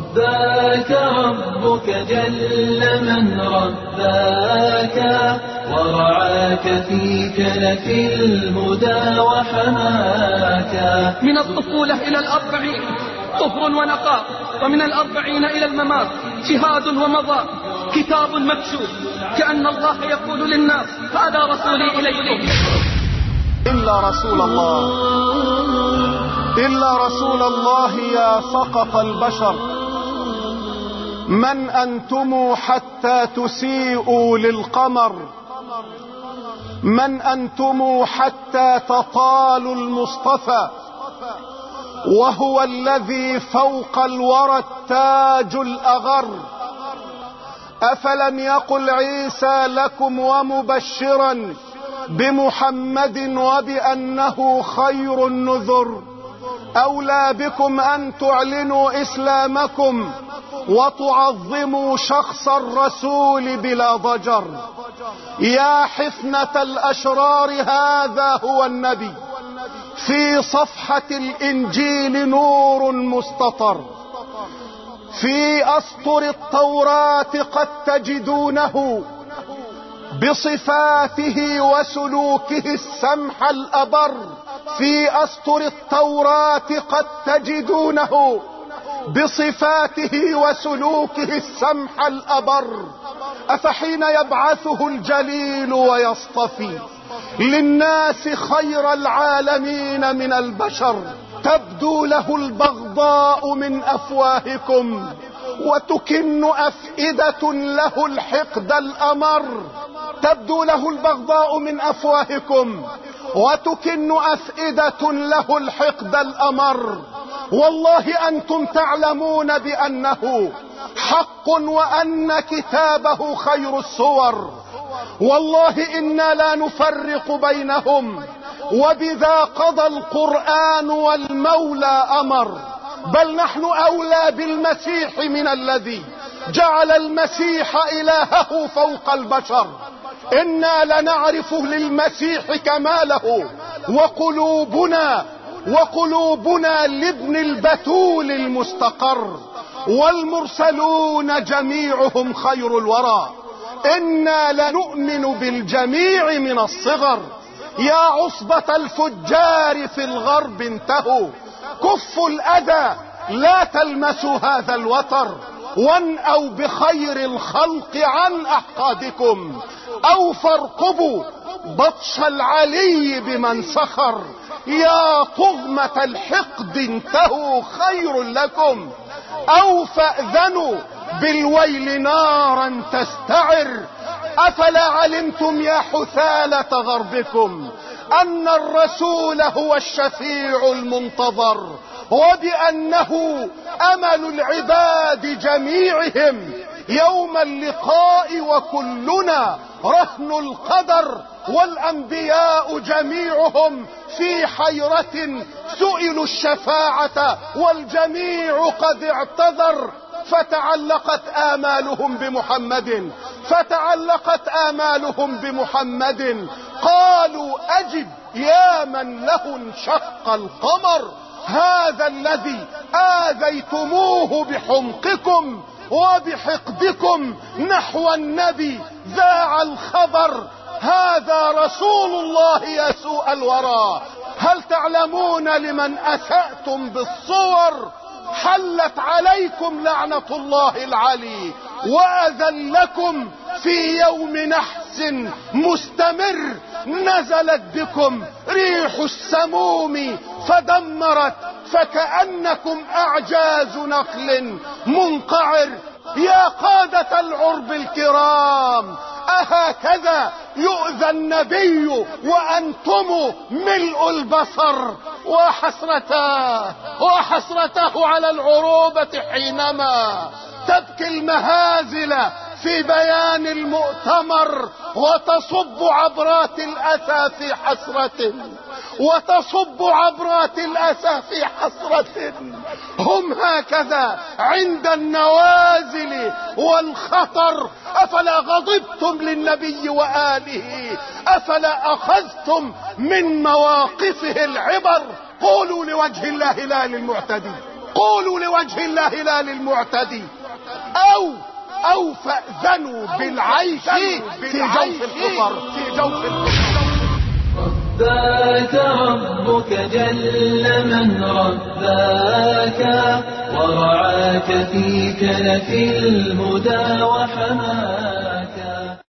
رباك ربك جل من رباك ورعاك في كنف الهدى وحماك. من الطفولة إلى الأربعين طهر ونقاء، ومن الأربعين إلى الممات جهاد ومضاء، كتاب مكشوف كأن الله يقول للناس هذا رسولي إليكم. إلا رسول الله، إلا رسول الله يا سقط البشر، من أنتم حتى تسيئوا للقمر، من أنتم حتى تطالوا المصطفى وهو الذي فوق الورى التاج الأغر. أفلم يقل عيسى لكم ومبشرا بمحمد وبأنه خير النذر، أولى بكم أن تعلنوا إسلامكم وتعظموا شخص الرسول بلا ضجر. يا حفنة الأشرار هذا هو النبي، في صفحة الإنجيل نور مستطر، في أسطر التوراة قد تجدونه بصفاته وسلوكه السمح الأبر، في أسطر التوراة قد تجدونه بصفاته وسلوكه السمح الأبر. أفحين يبعثه الجليل ويصطفي للناس خير العالمين من البشر تبدو له البغضاء من أفواهكم وتكن أفئدة له الحقد الأمر، تبدو له البغضاء من أفواهكم وتكن أفئدة له الحقد الأمر. والله أنتم تعلمون بأنه حق وأن كتابه خير الصور، والله إنا لا نفرق بينهم، وبذا قضى القرآن والمولى أمر. بل نحن أولى بالمسيح من الذي جعل المسيح إلهه فوق البشر. إنا لنعرف للمسيح كماله وقلوبنا لابن البتول المستقر، والمرسلون جميعهم خير الورى. إنا لنؤمن بالجميع من الصغر. يا عصبة الفجار في الغرب انتهوا، كفوا الأذى لا تلمسوا هذا الوتر، وانأوا بخير الخلق عن أحقادكم، أو فارقبوا بطش العلي بمن سخر. يا طغمة الحقد انتهوا خير لكم، أو فأذنوا بالويل نارا تستعر. أفلا علمتم يا حثالة غربكم أن الرسول هو الشفيع المنتظر، وبأنه أمل العباد جميعهم يوم اللقاء، وكلنا رهن القدر، والأنبياء جميعهم في حيرة سئلوا الشفاعة والجميع قد اعتذر. فتعلقت آمالهم بمحمد، قالوا أجب يا من له انشق القمر. هذا الذي آذيتموه بحمقكم وبحقدكم نحو النبي ذاع الخبر. هذا رسول الله يا سوء الورى. هل تعلمون لمن أسأتم بالصور؟ حلت عليكم لعنة الله العلي، وأذلكم في يوم نحس مستمر. نزلت بكم ريح السموم فدمرت، فكأنكم أعجاز نخل منقعر. يا قادة العرب الكرام، أهكذا يؤذى النبي وأنتم ملء البصر؟ وحسرته على العروبة حينما تبكي المهازل في بيان المؤتمر، وتصب عبرات الأسى في حسرة. هم هكذا عند النوازل والخطر. أفلا غضبتم للنبي وآله؟ أفلا أخذتم من مواقفه العبر؟ قولوا لوجه الله لا للمعتدي، قولوا لوجه الله لا للمعتدي، أو فأذنوا بالعيش في جوف الحفر. رباك ربك جل من رباك ورعاك في كنف الهدى وحماك.